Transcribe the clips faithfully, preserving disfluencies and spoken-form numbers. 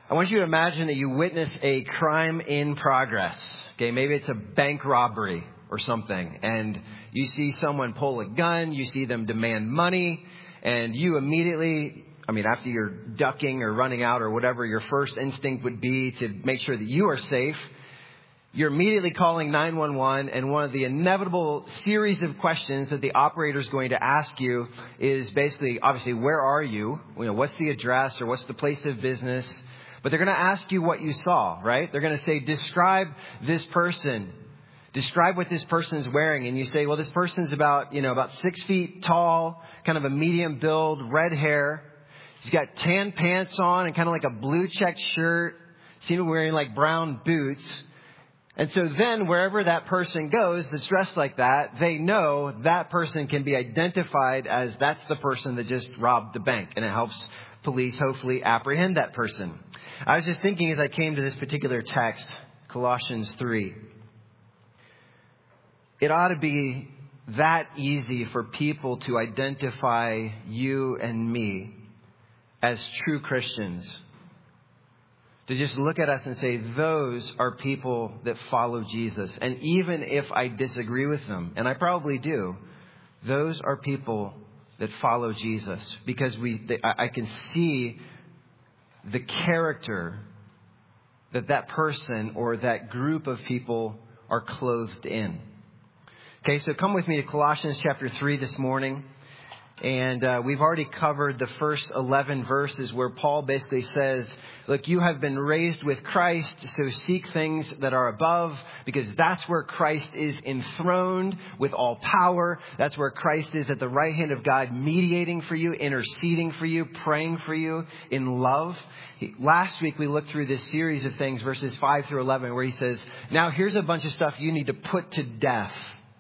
I want you to imagine that you witness a crime in progress. Okay, maybe it's a bank robbery or something. And you see someone pull a gun, you see them demand money, and you immediately, I mean, after you're ducking or running out or whatever your first instinct would be to make sure that you are safe, you're immediately calling nine one one, and one of the inevitable series of questions that the operator is going to ask you is basically, obviously, where are you? You know, what's the address or what's the place of business? But they're going to ask you what you saw, right? They're going to say, describe this person. Describe what this person is wearing. And you say, well, this person's about, you know, about six feet tall, kind of a medium build, red hair. He's got tan pants on and kind of like a blue checked shirt. Seems to be wearing like brown boots. And so then wherever that person goes that's dressed like that, they know that person can be identified as that's the person that just robbed the bank. And it helps police hopefully apprehend that person. I was just thinking as I came to this particular text, Colossians three, it ought to be that easy for people to identify you and me as true Christians. To just look at us and say, those are people that follow Jesus. And even if I disagree with them, and I probably do, those are people that follow Jesus. Because we, they, I can see the character that that person or that group of people are clothed in. Okay, so come with me to Colossians chapter three this morning. And uh, we've already covered the first eleven verses where Paul basically says, look, you have been raised with Christ, so seek things that are above, because that's where Christ is enthroned with all power. That's where Christ is at the right hand of God, mediating for you, interceding for you, praying for you in love. He, last week we looked through this series of things, verses five through eleven, where he says, now here's a bunch of stuff you need to put to death.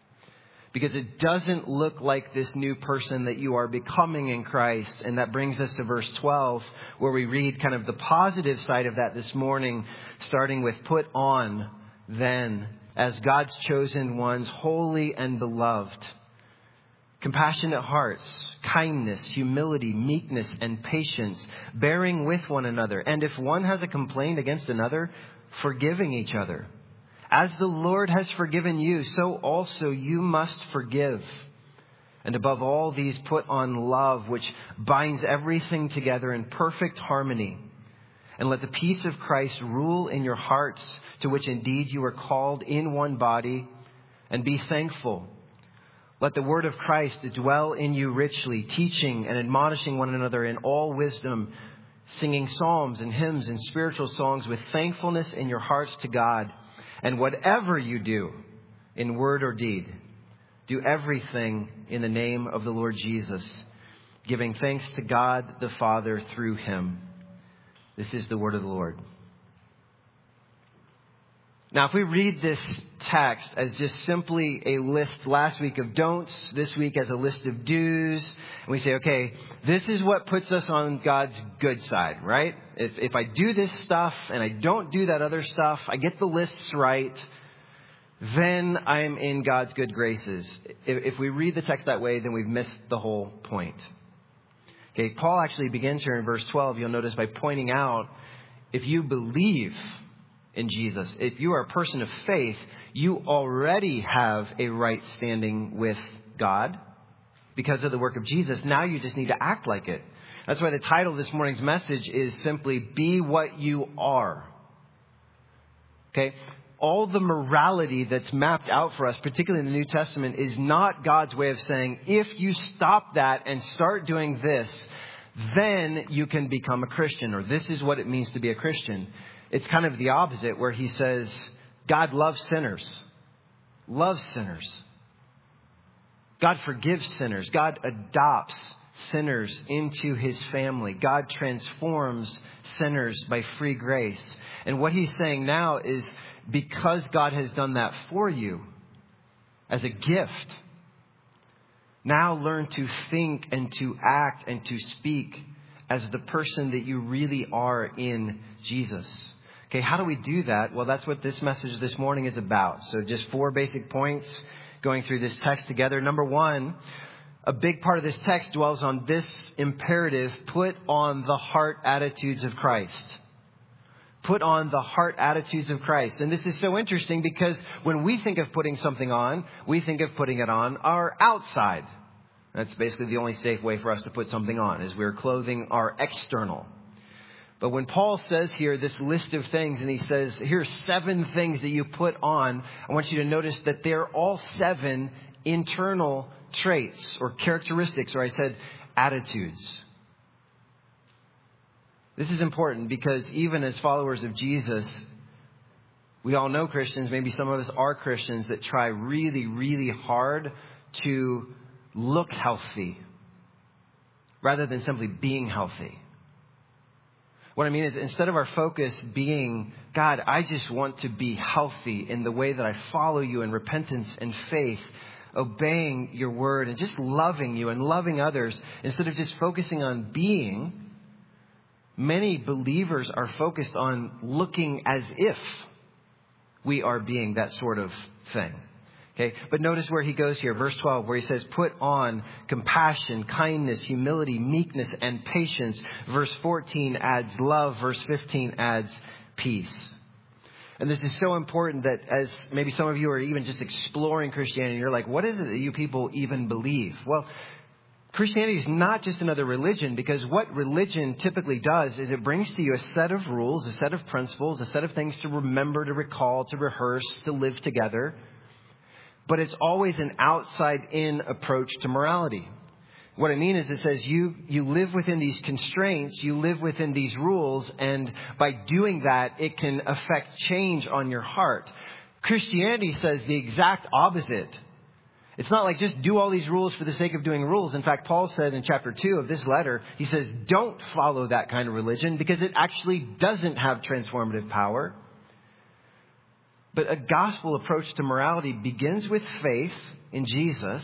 Because it doesn't look like this new person that you are becoming in Christ. And that brings us to verse twelve, where we read kind of the positive side of that this morning, starting with put on then as God's chosen ones, holy and beloved, compassionate hearts, kindness, humility, meekness, and patience, bearing with one another. And if one has a complaint against another, forgiving each other. As the Lord has forgiven you, so also you must forgive. And above all these, put on love, which binds everything together in perfect harmony. And let the peace of Christ rule in your hearts, to which indeed you are called in one body, and be thankful. Let the word of Christ dwell in you richly, teaching and admonishing one another in all wisdom, singing psalms and hymns and spiritual songs with thankfulness in your hearts to God. And whatever you do in word or deed, do everything in the name of the Lord Jesus, giving thanks to God the Father through him. This is the word of the Lord. Now, if we read this text as just simply a list last week of don'ts, this week as a list of do's, and we say, okay, this is what puts us on God's good side, right? If, if I do this stuff and I don't do that other stuff, I get the lists right, then I'm in God's good graces. If, if we read the text that way, then we've missed the whole point. Okay, Paul actually begins here in verse twelve, you'll notice, by pointing out, if you believe in Jesus, if you are a person of faith, you already have a right standing with God because of the work of Jesus. Now you just need to act like it. That's why the title of this morning's message is simply, be what you are. Okay? All the morality that's mapped out for us, particularly in the New Testament, is not God's way of saying, if you stop that and start doing this, then you can become a Christian, or this is what it means to be a Christian. It's kind of the opposite, where he says, God loves sinners, loves sinners. God forgives sinners. God adopts sinners into his family. God transforms sinners by free grace. And what he's saying now is, because God has done that for you as a gift, now learn to think and to act and to speak as the person that you really are in Jesus. Okay, how do we do that? Well, that's what this message this morning is about. So just four basic points going through this text together. Number one, a big part of this text dwells on this imperative: put on the heart attitudes of Christ. Put on the heart attitudes of Christ. And this is so interesting because when we think of putting something on, we think of putting it on our outside. That's basically the only safe way for us to put something on, is we're clothing our external. But when Paul says here this list of things, and he says, here's seven things that you put on, I want you to notice that they're all seven internal traits or characteristics, or I said attitudes. This is important because even as followers of Jesus, we all know Christians, maybe some of us are Christians, that try really, really hard to look healthy rather than simply being healthy. What I mean is, instead of our focus being, God, I just want to be healthy in the way that I follow you in repentance and faith, obeying your word and just loving you and loving others, instead of just focusing on being, many believers are focused on looking as if we are being that sort of thing. Okay, but notice where he goes here, verse twelve, where he says, put on compassion, kindness, humility, meekness, and patience. Verse fourteen adds love. Verse fifteen adds peace. And this is so important that as maybe some of you are even just exploring Christianity, you're like, what is it that you people even believe? Well, Christianity is not just another religion, because what religion typically does is it brings to you a set of rules, a set of principles, a set of things to remember, to recall, to rehearse, to live together. But it's always an outside-in approach to morality. What I mean is it says you, you live within these constraints, you live within these rules, and by doing that, it can affect change on your heart. Christianity says the exact opposite. It's not like just do all these rules for the sake of doing rules. In fact, Paul said in chapter two of this letter, he says, don't follow that kind of religion because it actually doesn't have transformative power. But a gospel approach to morality begins with faith in Jesus.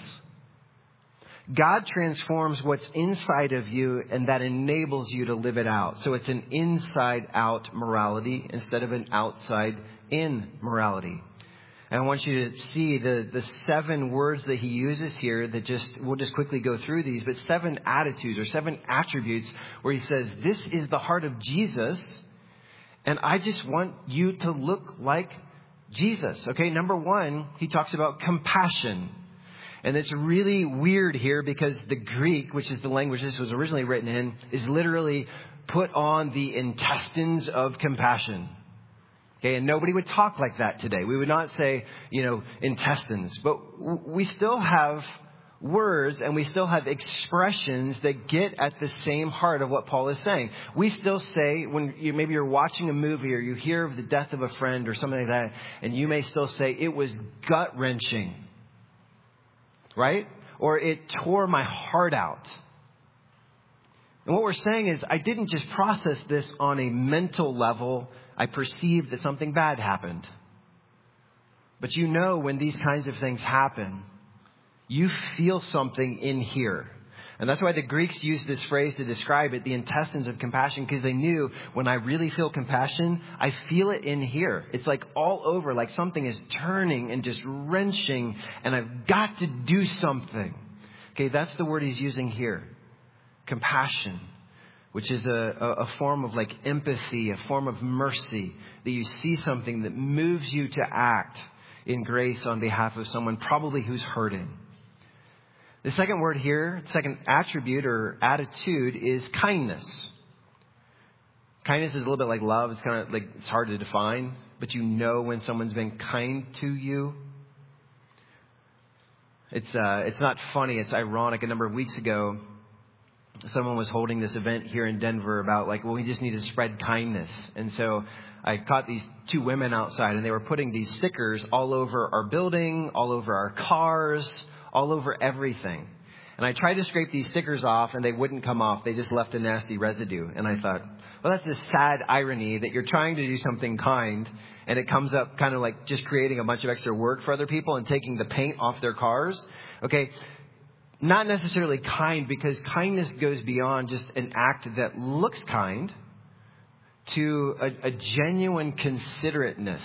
God transforms what's inside of you, and that enables you to live it out. So it's an inside-out morality instead of an outside-in morality. And I want you to see the, the seven words that he uses here that just, we'll just quickly go through these, but seven attitudes or seven attributes where he says, this is the heart of Jesus, and I just want you to look like Jesus. Okay, number one, he talks about compassion. And it's really weird here because the Greek, which is the language this was originally written in, is literally put on the intestines of compassion. Okay, and nobody would talk like that today. We would not say, you know, intestines. But we still have words and we still have expressions that get at the same heart of what Paul is saying. We still say, when you, maybe you're watching a movie or you hear of the death of a friend or something like that, and you may still say, it was gut-wrenching. Right? Or it tore my heart out. And what we're saying is, I didn't just process this on a mental level. I perceived that something bad happened. But you know, when these kinds of things happen, you feel something in here. And that's why the Greeks used this phrase to describe it, the intestines of compassion, because they knew when I really feel compassion, I feel it in here. It's like all over, like something is turning and just wrenching, and I've got to do something. Okay, that's the word he's using here. Compassion, which is a, a, a form of like empathy, a form of mercy, that you see something that moves you to act in grace on behalf of someone probably who's hurting. The second word here, second attribute or attitude is kindness. Kindness is a little bit like love. It's kind of like, it's hard to define, but you know when someone's been kind to you. It's uh, it's not funny. It's ironic. A number of weeks ago, someone was holding this event here in Denver about like, well, we just need to spread kindness. And so I caught these two women outside, and they were putting these stickers all over our building, all over our cars, all over everything. And I tried to scrape these stickers off, and they wouldn't come off. They just left a nasty residue. And I thought, well, that's this sad irony that you're trying to do something kind, and it comes up kind of like just creating a bunch of extra work for other people and taking the paint off their cars. Okay, not necessarily kind, because kindness goes beyond just an act that looks kind to a, a genuine considerateness.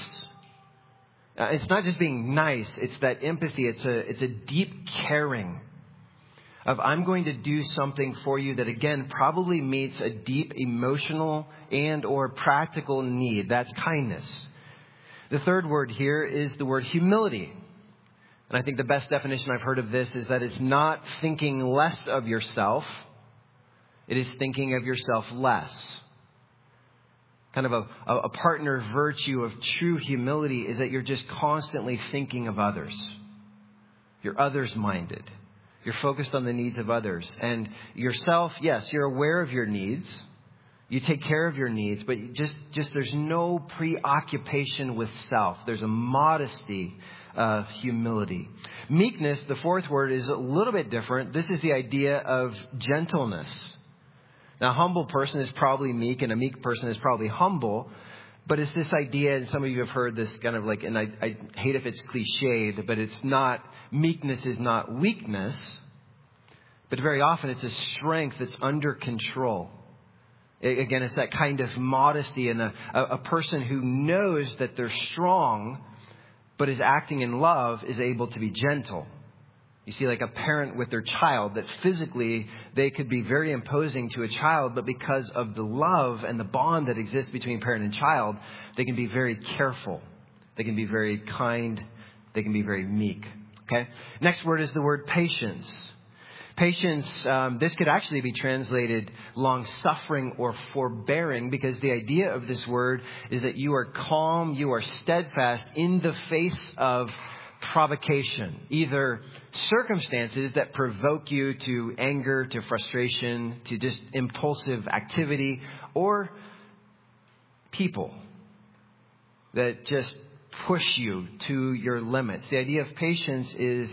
Uh, it's not just being nice. It's that empathy. It's a, it's a deep caring. of I'm going to do something for you that, again, probably meets a deep emotional and or practical need. That's kindness. The third word here is the word humility. And I think the best definition I've heard of this is that it's not thinking less of yourself. It is thinking of yourself less. Kind of a, a partner virtue of true humility is that you're just constantly thinking of others. You're others-minded. You're focused on the needs of others. And yourself, yes, you're aware of your needs. You take care of your needs, but just, just there's no preoccupation with self. There's a modesty, uh, humility. Meekness, the fourth word, is a little bit different. This is the idea of gentleness. Now, a humble person is probably meek, and a meek person is probably humble. But it's this idea, and some of you have heard this kind of like, and I, I hate if it's cliched, but it's not, meekness is not weakness. But very often it's a strength that's under control. Again, it's that kind of modesty, and a, a person who knows that they're strong, but is acting in love, is able to be gentle. You see, like a parent with their child, that physically they could be very imposing to a child, but because of the love and the bond that exists between parent and child, they can be very careful. They can be very kind. They can be very meek. Okay. Next word is the word patience. Patience, um, this could actually be translated long-suffering or forbearing, because the idea of this word is that you are calm, you are steadfast in the face of provocation, either circumstances that provoke you to anger, to frustration, to just impulsive activity, or people that just push you to your limits. The idea of patience is,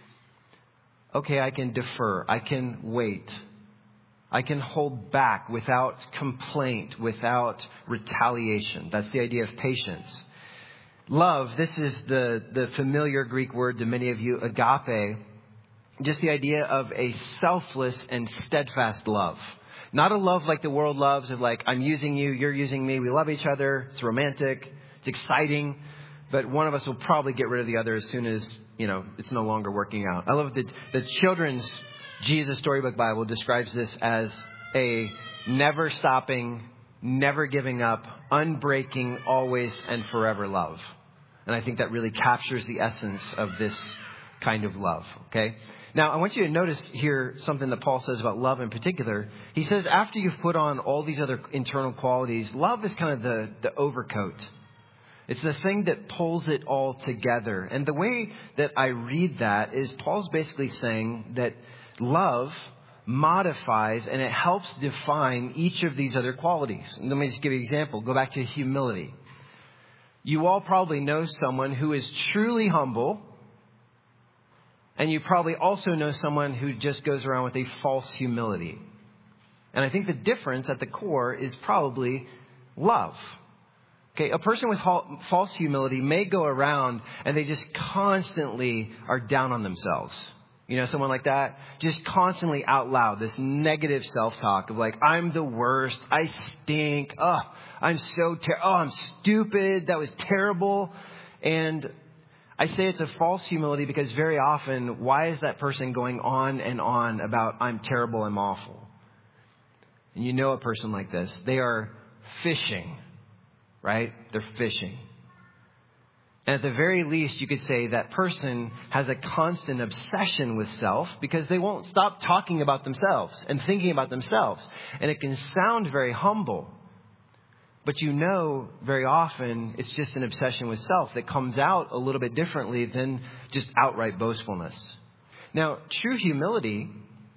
okay, I can defer, I can wait, I can hold back without complaint, without retaliation. That's the idea of patience. Love, this is the, the familiar Greek word to many of you, agape. Just the idea of a selfless and steadfast love. Not a love like the world loves, of like, I'm using you, you're using me, we love each other, it's romantic, it's exciting, but one of us will probably get rid of the other as soon as, you know, it's no longer working out. I love that the children's Jesus Storybook Bible describes this as a never stopping, never giving up, unbreaking, always and forever love. And I think that really captures the essence of this kind of love. Okay. Now, I want you to notice here something that Paul says about love in particular. He says, after you've put on all these other internal qualities, love is kind of the, the overcoat. It's the thing that pulls it all together. And the way that I read that is Paul's basically saying that love modifies and it helps define each of these other qualities. And let me just give you an example. Go back to humility. You all probably know someone who is truly humble, and you probably also know someone who just goes around with a false humility. And I think the difference at the core is probably love. Okay, a person with false humility may go around and they just constantly are down on themselves. You know, someone like that, just constantly out loud, this negative self-talk of like, I'm the worst, I stink, oh, I'm so ter- oh, I'm stupid, that was terrible. And I say it's a false humility because very often, why is that person going on and on about I'm terrible, I'm awful? And you know a person like this, they are fishing, right? They're fishing. And at the very least, you could say that person has a constant obsession with self because they won't stop talking about themselves and thinking about themselves. And it can sound very humble. But you know, very often, it's just an obsession with self that comes out a little bit differently than just outright boastfulness. Now, true humility,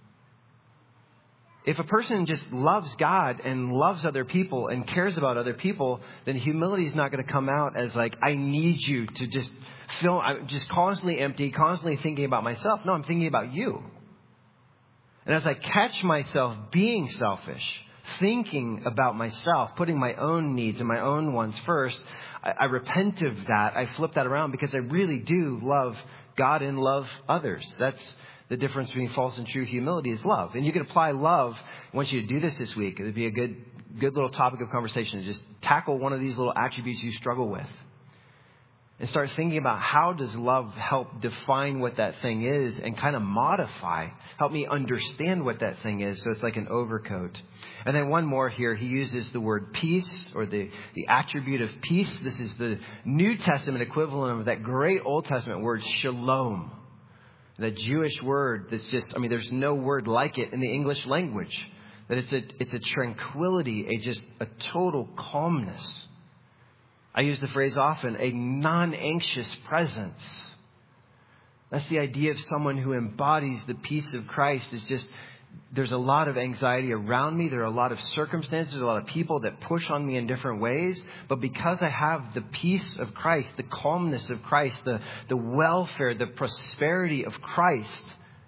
if a person just loves God and loves other people and cares about other people, then humility is not going to come out as like, I need you to just fill, I'm just constantly empty, constantly thinking about myself. No, I'm thinking about you. And as I catch myself being selfish, thinking about myself, putting my own needs and my own wants first, I, I repent of that. I flip that around because I really do love God and love others. That's the difference between false and true humility is love. And you can apply love. I want you to do this this week. It would be a good, good little topic of conversation. Just tackle one of these little attributes you struggle with. and start thinking about how does love help define what that thing is and kind of modify, help me understand what that thing is. So it's like an overcoat. And then one more here, he uses the word peace, or the, the attribute of peace. This is the New Testament equivalent of that great Old Testament word shalom. That Jewish word that's just, I mean, there's no word like it in the English language. That it's a, it's a tranquility, a just a total calmness. I use the phrase often, a non-anxious presence. That's the idea of someone who embodies the peace of Christ. Is just, there's a lot of anxiety around me. There are a lot of circumstances, a lot of people that push on me in different ways. But because I have the peace of Christ, the calmness of Christ, the, the welfare, the prosperity of Christ,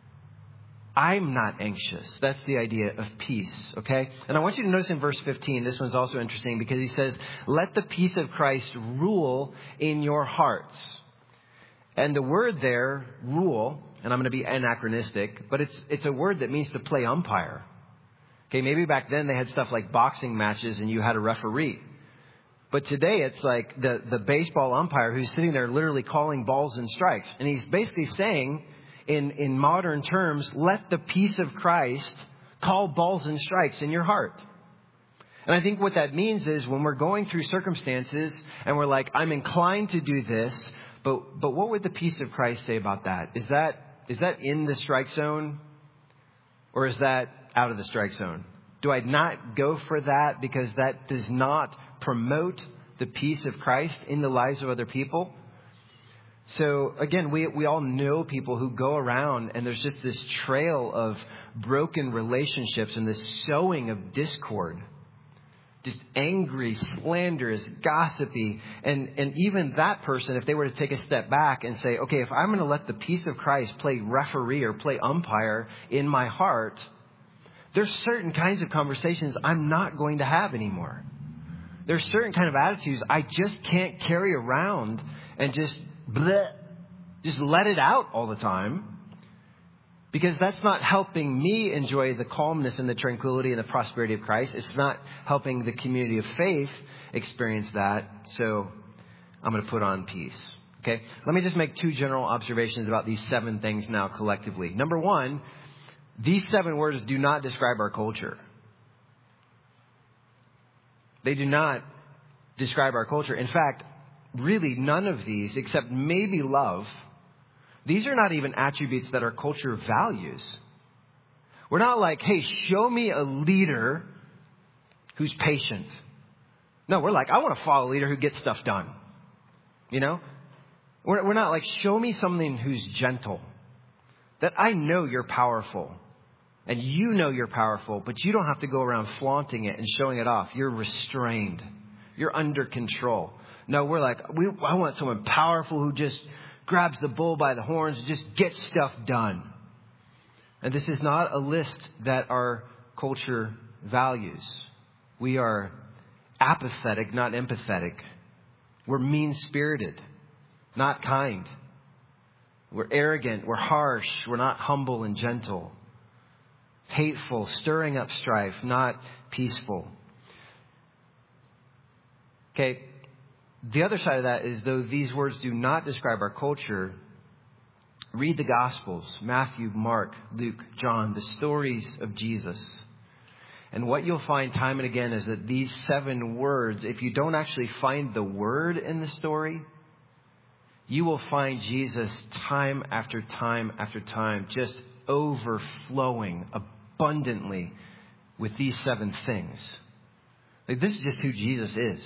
I'm not anxious. That's the idea of peace, okay? And I want you to notice in verse fifteen, this one's also interesting because he says, let the peace of Christ rule in your hearts. And the word there, rule, and I'm going to be anachronistic, but it's it's a word that means to play umpire. Okay, maybe back then they had stuff like boxing matches and you had a referee. But today it's like the, the baseball umpire who's sitting there literally calling balls and strikes. And he's basically saying, In, in modern terms, let the peace of Christ call balls and strikes in your heart. And I think what that means is when we're going through circumstances and we're like, I'm inclined to do this, but but what would the peace of Christ say about that? Is that is that in the strike zone, or is that out of the strike zone? Do I not go for that because that does not promote the peace of Christ in the lives of other people? So again, we we all know people who go around and there's just this trail of broken relationships and this sowing of discord. Just angry, slanderous, gossipy. And, and even that person, if they were to take a step back and say, okay, if I'm going to let the peace of Christ play referee or play umpire in my heart, there's certain kinds of conversations I'm not going to have anymore. There's certain kind of attitudes I just can't carry around and just bleh, just let it out all the time, because that's not helping me enjoy the calmness and the tranquility and the prosperity of Christ. It's not helping the community of faith experience that. So I'm going to put on peace. Okay. Let me just make two general observations about these seven things now collectively. Number one, these seven words do not describe our culture. They do not describe our culture. In fact, really none of these, except maybe love, these are not even attributes that our culture values. We're not like, hey, show me a leader who's patient. No, we're like, I want to follow a leader who gets stuff done. You know? We're, we're not like, show me something who's gentle. That I know you're powerful. And you know you're powerful, but you don't have to go around flaunting it and showing it off. You're restrained. You're under control. No, we're like, we, I want someone powerful who just grabs the bull by the horns and just gets stuff done. And this is not a list that our culture values. We are apathetic, not empathetic. We're mean-spirited, not kind. We're arrogant, we're harsh, we're not humble and gentle. Hateful, stirring up strife, not peaceful. Okay. The other side of that is, though these words do not describe our culture, read the Gospels, Matthew, Mark, Luke, John, the stories of Jesus. And what you'll find time and again is that these seven words, if you don't actually find the word in the story, you will find Jesus time after time after time just overflowing abundantly with these seven things. Like, this is just who Jesus is.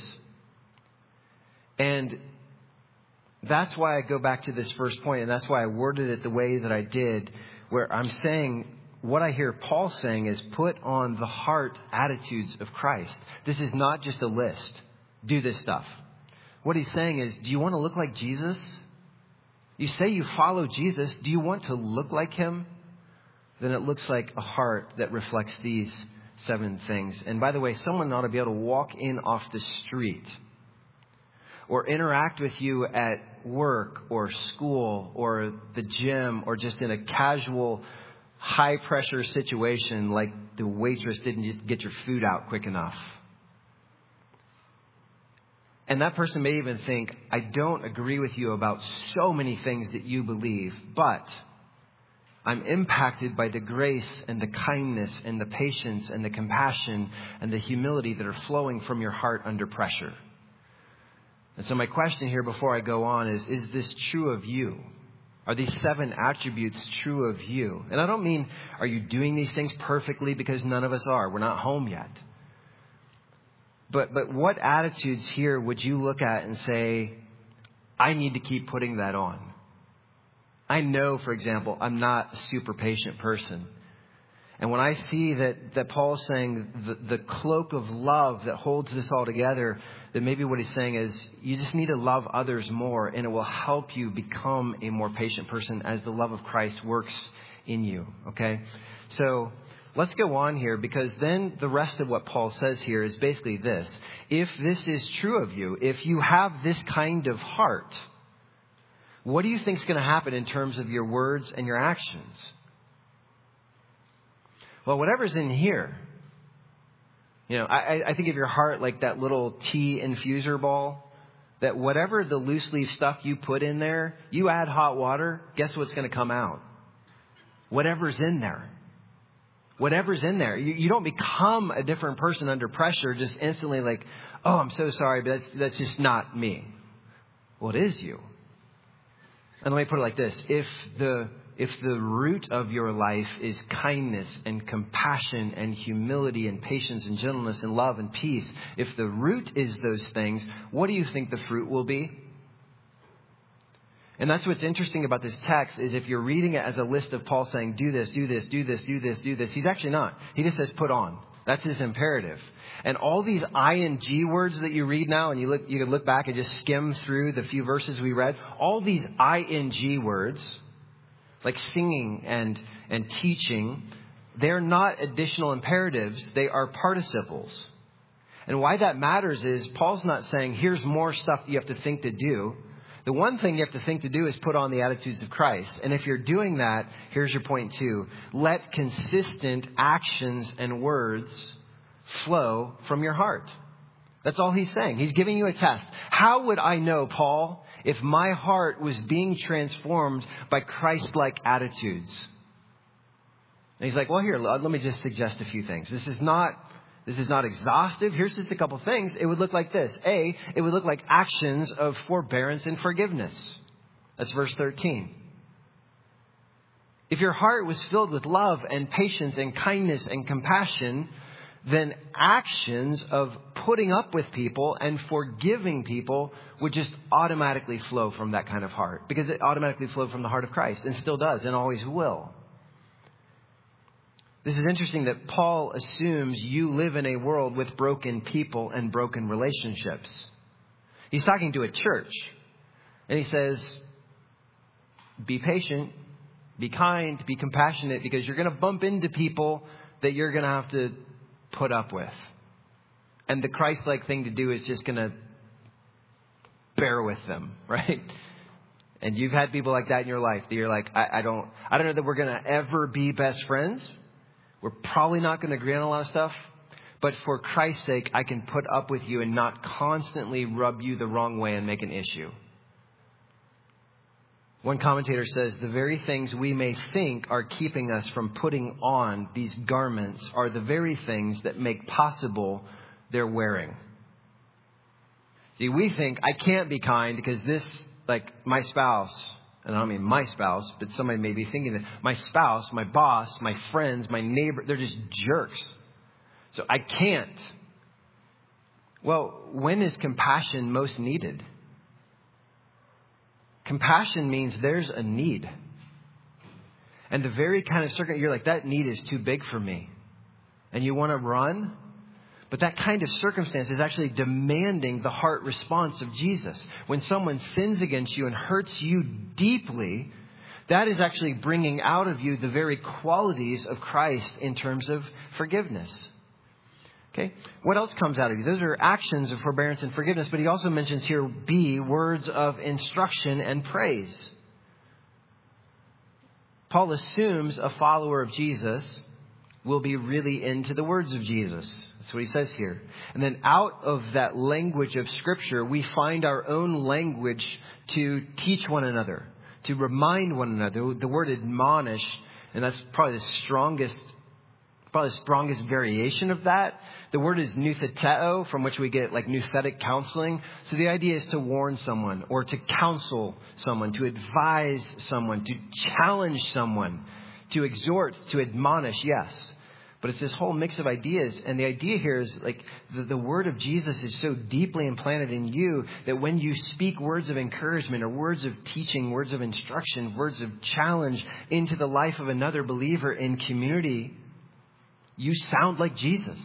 And that's why I go back to this first point, and that's why I worded it the way that I did, where I'm saying what I hear Paul saying is put on the heart attitudes of Christ. This is not just a list. Do this stuff. What he's saying is, do you want to look like Jesus? You say you follow Jesus. Do you want to look like him? Then it looks like a heart that reflects these seven things. And by the way, someone ought to be able to walk in off the street or interact with you at work or school or the gym or just in a casual, high-pressure situation like the waitress didn't get your food out quick enough. And that person may even think, I don't agree with you about so many things that you believe, but I'm impacted by the grace and the kindness and the patience and the compassion and the humility that are flowing from your heart under pressure. And so my question here before I go on is, is this true of you? Are these seven attributes true of you? And I don't mean, are you doing these things perfectly? Because none of us are. We're not home yet. But, but what attitudes here would you look at and say, I need to keep putting that on? I know, for example, I'm not a super patient person. And when I see that, that Paul's saying the, the cloak of love that holds this all together, that maybe what he's saying is you just need to love others more, and it will help you become a more patient person as the love of Christ works in you. Okay? So let's go on here, because then the rest of what Paul says here is basically this. If this is true of you, if you have this kind of heart, what do you think is going to happen in terms of your words and your actions? Well, whatever's in here, you know, I, I think of your heart like that little tea infuser ball, that whatever the loose leaf stuff you put in there, you add hot water, guess what's going to come out? Whatever's in there. Whatever's in there. You, you don't become a different person under pressure just instantly like, oh, I'm so sorry, but that's, that's just not me. Well, it is you. And let me put it like this. If the If the root of your life is kindness and compassion and humility and patience and gentleness and love and peace, if the root is those things, what do you think the fruit will be? And that's what's interesting about this text is if you're reading it as a list of Paul saying, do this, do this, do this, do this, do this, he's actually not. He just says put on. That's his imperative. And all these ing words that you read now, and you look, you can look back and just skim through the few verses we read, all these ing words, like singing and, and teaching, they're not additional imperatives. They are participles. And why that matters is Paul's not saying, here's more stuff you have to think to do. The one thing you have to think to do is put on the attitudes of Christ. And if you're doing that, here's your point two. Let consistent actions and words flow from your heart. That's all he's saying. He's giving you a test. How would I know, Paul, if my heart was being transformed by Christ-like attitudes? And he's like, well, here, let me just suggest a few things. This is not, this is not exhaustive. Here's just a couple things. It would look like this. A, it would look like actions of forbearance and forgiveness. That's verse thirteen. If your heart was filled with love and patience and kindness and compassion, then actions of putting up with people and forgiving people would just automatically flow from that kind of heart, because it automatically flowed from the heart of Christ and still does and always will. This is interesting that Paul assumes you live in a world with broken people and broken relationships. He's talking to a church and he says, be patient, be kind, be compassionate, because you're going to bump into people that you're going to have to put up with. And the Christ-like thing to do is just going to bear with them, right? And you've had people like that in your life that you're like, I, I don't, I don't know that we're going to ever be best friends. We're probably not going to agree on a lot of stuff. But for Christ's sake, I can put up with you and not constantly rub you the wrong way and make an issue. One commentator says the very things we may think are keeping us from putting on these garments are the very things that make possible their wearing. See, we think I can't be kind because this, like my spouse, and I don't mean my spouse, but somebody may be thinking that my spouse, my boss, my friends, my neighbor, they're just jerks. So I can't. Well, when is compassion most needed? Compassion means there's a need. And the very kind of circumstance, you're like, that need is too big for me. And you want to run. But that kind of circumstance is actually demanding the heart response of Jesus. When someone sins against you and hurts you deeply, that is actually bringing out of you the very qualities of Christ in terms of forgiveness. Okay, what else comes out of you? Those are actions of forbearance and forgiveness. But he also mentions here, B, words of instruction and praise. Paul assumes a follower of Jesus will be really into the words of Jesus. That's what he says here. And then out of that language of Scripture, we find our own language to teach one another, to remind one another. The word admonish, and that's probably the strongest, probably the strongest variation of that. The word is noutheteo, from which we get like nouthetic counseling. So the idea is to warn someone or to counsel someone, to advise someone, to challenge someone, to exhort, to admonish, yes. But it's this whole mix of ideas. And the idea here is like the, the word of Jesus is so deeply implanted in you that when you speak words of encouragement or words of teaching, words of instruction, words of challenge into the life of another believer in community, you sound like Jesus.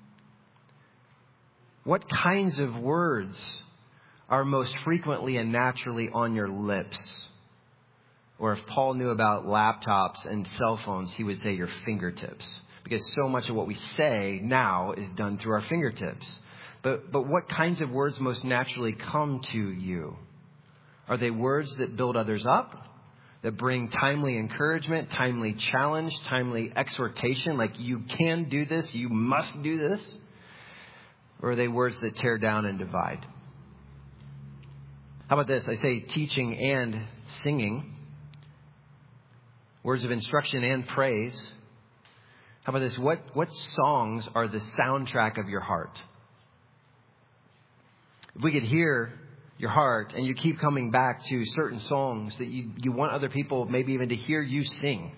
What kinds of words are most frequently and naturally on your lips? Or if Paul knew about laptops and cell phones, he would say your fingertips. Because so much of what we say now is done through our fingertips. But but what kinds of words most naturally come to you? Are they words that build others up? That bring timely encouragement, timely challenge, timely exhortation? Like you can do this, you must do this? Or are they words that tear down and divide? How about this? I say teaching and singing. Words of instruction and praise. How about this? What, what songs are the soundtrack of your heart? If we could hear your heart and you keep coming back to certain songs that you, you want other people maybe even to hear you sing.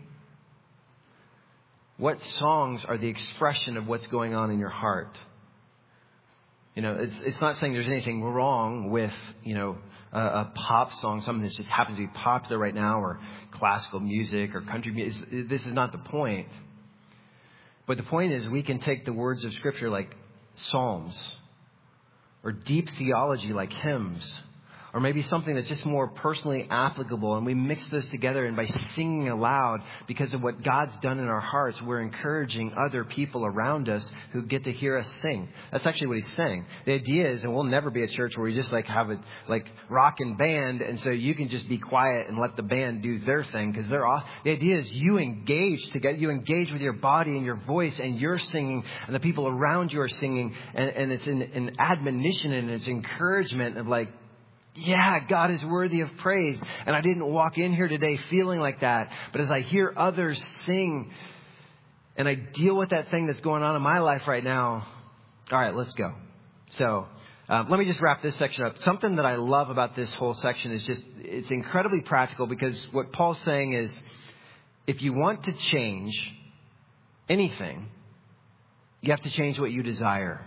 What songs are the expression of what's going on in your heart? You know, it's it's not saying there's anything wrong with, you know, a, a pop song, something that just happens to be popular right now, or classical music or country music. This is not the point. But the point is we can take the words of Scripture like psalms or deep theology like hymns, or maybe something that's just more personally applicable, and we mix those together, and by singing aloud because of what God's done in our hearts, we're encouraging other people around us who get to hear us sing. That's actually what he's saying. The idea is, and we'll never be a church where we just like have a like rock and band, and so you can just be quiet and let the band do their thing because they're off. The idea is you engage together, you engage with your body and your voice, and you're singing, and the people around you are singing, and, and it's an, an admonition and it's encouragement of like, yeah, God is worthy of praise. And I didn't walk in here today feeling like that. But as I hear others sing and I deal with that thing that's going on in my life right now, all right, let's go. So uh, let me just wrap this section up. Something that I love about this whole section is just it's incredibly practical, because what Paul's saying is if you want to change anything, you have to change what you desire.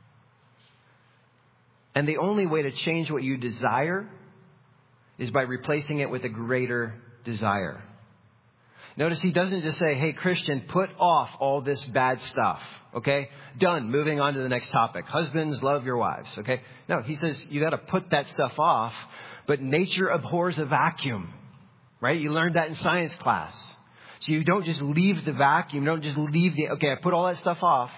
And the only way to change what you desire is by replacing it with a greater desire. Notice he doesn't just say, hey, Christian, put off all this bad stuff. Okay, done. Moving on to the next topic. Husbands, love your wives. Okay, no, he says you got to put that stuff off. But nature abhors a vacuum, right? You learned that in science class. So you don't just leave the vacuum. You don't just leave the, okay, I put all that stuff off.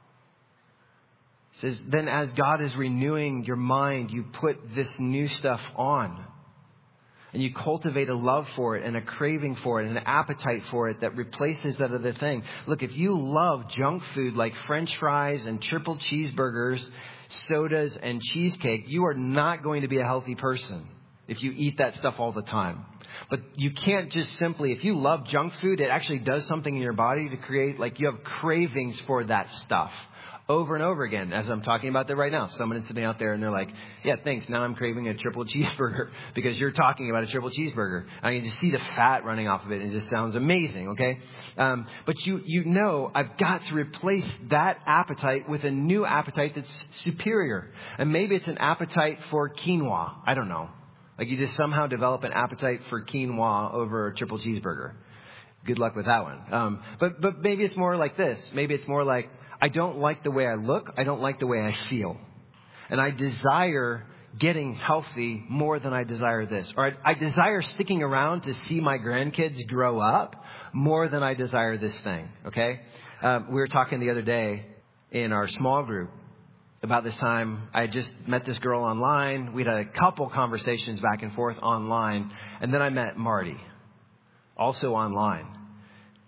It says, then as God is renewing your mind, you put this new stuff on. And you cultivate a love for it and a craving for it and an appetite for it that replaces that other thing. Look, if you love junk food like French fries and triple cheeseburgers, sodas and cheesecake, you are not going to be a healthy person if you eat that stuff all the time. But you can't just simply, if you love junk food, it actually does something in your body to create, like you have cravings for that stuff. Over and over again, as I'm talking about that right now. Someone is sitting out there and they're like, yeah, thanks. Now I'm craving a triple cheeseburger because you're talking about a triple cheeseburger. I can just see the fat running off of it, and it just sounds amazing, okay? Um, but you you know I've got to replace that appetite with a new appetite that's superior. And maybe it's an appetite for quinoa. I don't know. Like you just somehow develop an appetite for quinoa over a triple cheeseburger. Good luck with that one. Um, but but maybe it's more like this. Maybe it's more like, I don't like the way I look. I don't like the way I feel. And I desire getting healthy more than I desire this. Or I, I desire sticking around to see my grandkids grow up more than I desire this thing. Okay? Um, we were talking the other day in our small group about this time. I had just met this girl online. We'd had a couple conversations back and forth online. And then I met Marty, also online.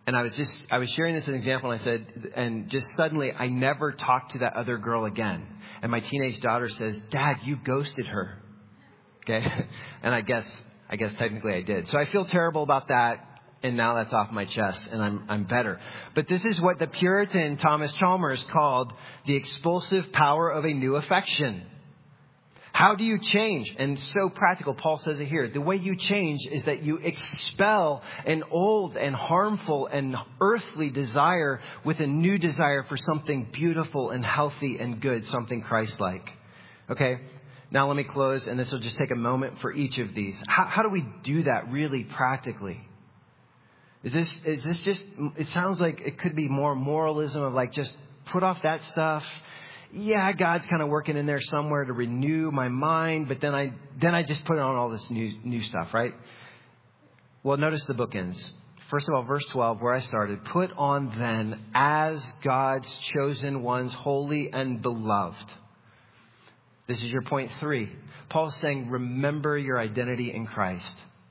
And I was just, I was sharing this as an example, and I said, and just suddenly I never talked to that other girl again. And my teenage daughter says, Dad, you ghosted her. Okay. And I guess, I guess technically I did. So I feel terrible about that. And now that's off my chest and I'm, I'm better. But this is what the Puritan Thomas Chalmers called the expulsive power of a new affection. How do you change? And so practical, Paul says it here. The way you change is that you expel an old and harmful and earthly desire with a new desire for something beautiful and healthy and good, something Christ-like. Okay? Now let me close, and this will just take a moment for each of these. How, how do we do that really practically? Is this, is this just, it sounds like it could be more moralism of like, just put off that stuff. Yeah, God's kind of working in there somewhere to renew my mind, but then I then I just put on all this new new stuff, right? Well, notice the bookends. First of all, verse twelve, where I started. Put on then as God's chosen ones, holy and beloved. This is your point three. Paul's saying, remember your identity in Christ.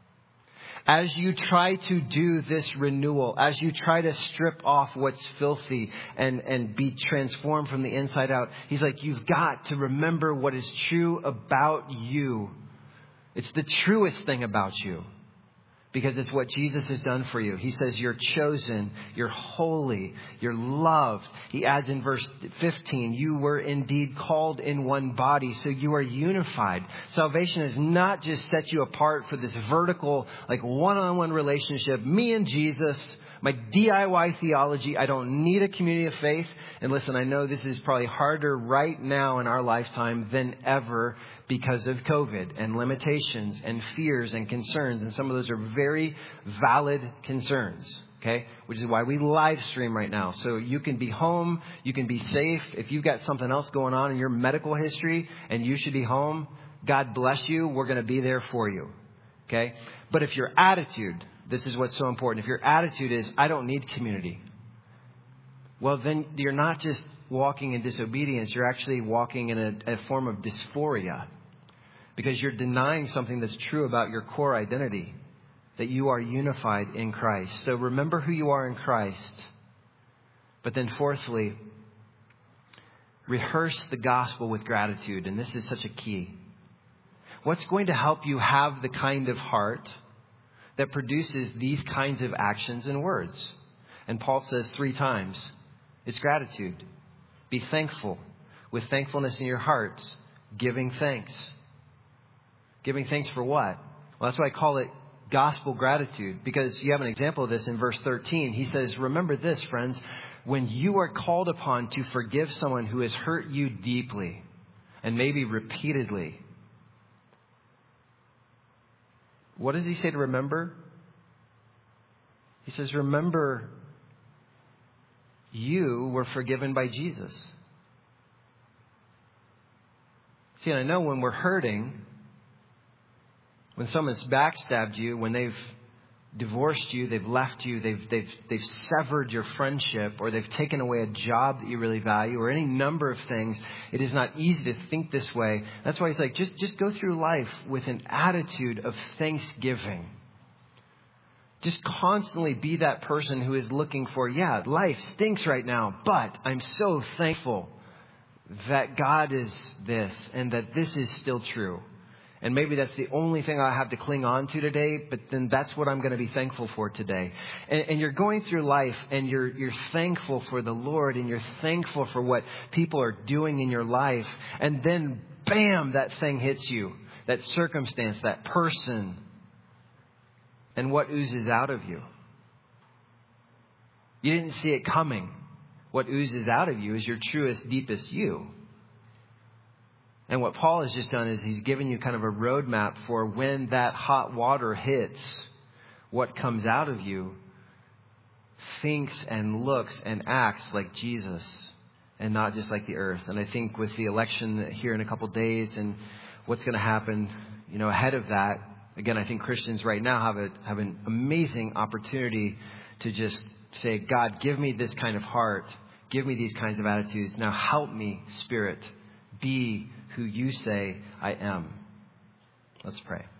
As you try to do this renewal, as you try to strip off what's filthy and, and be transformed from the inside out, he's like, you've got to remember what is true about you. It's the truest thing about you because it's what Jesus has done for you. He says you're chosen, you're holy, you're loved. He adds in verse fifteen, you were indeed called in one body, so you are unified. Salvation has not just set you apart for this vertical, like one-on-one relationship, me and Jesus, my D I Y theology. I don't need a community of faith. And listen, I know this is probably harder right now in our lifetime than ever because of COVID and limitations and fears and concerns. And some of those are very valid concerns, okay? Which is why we live stream right now. So you can be home, you can be safe. If you've got something else going on in your medical history and you should be home, God bless you. We're going to be there for you, okay? But if your attitude, this is what's so important. If your attitude is, I don't need community, well, then you're not just walking in disobedience. You're actually walking in a, a form of dysphoria because you're denying something that's true about your core identity, that you are unified in Christ. So remember who you are in Christ. But then fourthly, rehearse the gospel with gratitude. And this is such a key. What's going to help you have the kind of heart that produces these kinds of actions and words? And Paul says three times, it's gratitude. Be thankful with thankfulness in your hearts, giving thanks. Giving thanks for what? Well, that's why I call it gospel gratitude, because you have an example of this in verse thirteen. He says, remember this, friends, when you are called upon to forgive someone who has hurt you deeply and maybe repeatedly, what does he say to remember? He says, remember you were forgiven by Jesus. See, and I know when we're hurting, when someone's backstabbed you, when they've divorced you, they've left you, they've, they've, they've severed your friendship, or they've taken away a job that you really value, or any number of things, it is not easy to think this way. That's why he's like, just, just go through life with an attitude of thanksgiving. Just constantly be that person who is looking for, yeah, life stinks right now, but I'm so thankful that God is this and that this is still true. And maybe that's the only thing I have to cling on to today, but then that's what I'm going to be thankful for today. And, and you're going through life and you're, you're thankful for the Lord and you're thankful for what people are doing in your life. And then, bam, that thing hits you, that circumstance, that person. And what oozes out of you? You didn't see it coming. What oozes out of you is your truest, deepest you. And what Paul has just done is he's given you kind of a roadmap for when that hot water hits, what comes out of you thinks and looks and acts like Jesus and not just like the earth. And I think with the election here in a couple days and what's going to happen, you know, ahead of that, again, I think Christians right now have a have an amazing opportunity to just say, God, give me this kind of heart. Give me these kinds of attitudes. Now help me, Spirit, be who you say I am. Let's pray.